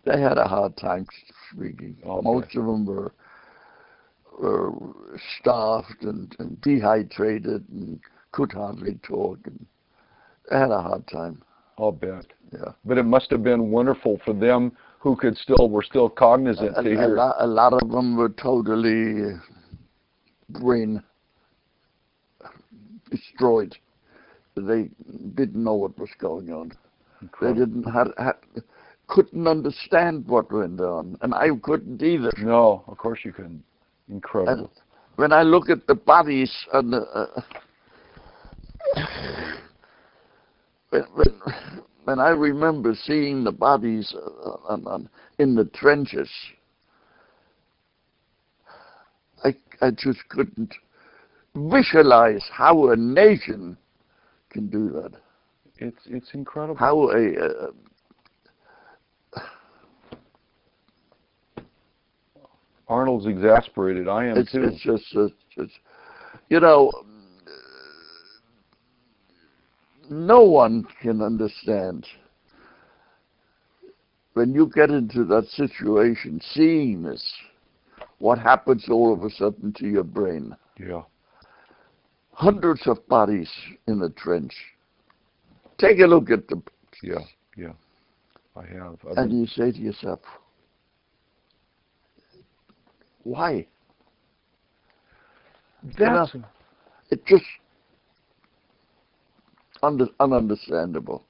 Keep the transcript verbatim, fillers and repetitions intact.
they had a hard time speaking. Okay. Most of them were, were starved and, and dehydrated and could hardly talk. And they had a hard time. I'll bet. Yeah. But it must have been wonderful for them who could still were still cognizant A, to a, hear. lot, a lot of them were totally brain destroyed. They didn't know what was going on. Incredible. They didn't have, have, couldn't understand what went on, and I couldn't either. No, of course you couldn't. Incredible. And when I look at the bodies and the, uh, when, when when I remember seeing the bodies uh, on, on, in the trenches, I I just couldn't visualize how a nation can do that. It's it's incredible. How a uh, Arnold's exasperated. I am it's, too. it's just it's, it's, you know, no one can understand when you get into that situation, seeing this, what happens all of a sudden to your brain. Yeah. Hundreds of bodies in the trench. Take a look at them. Yeah, yeah. I have. I've And been, you say to yourself, why? that's It's just under, ununderstandable.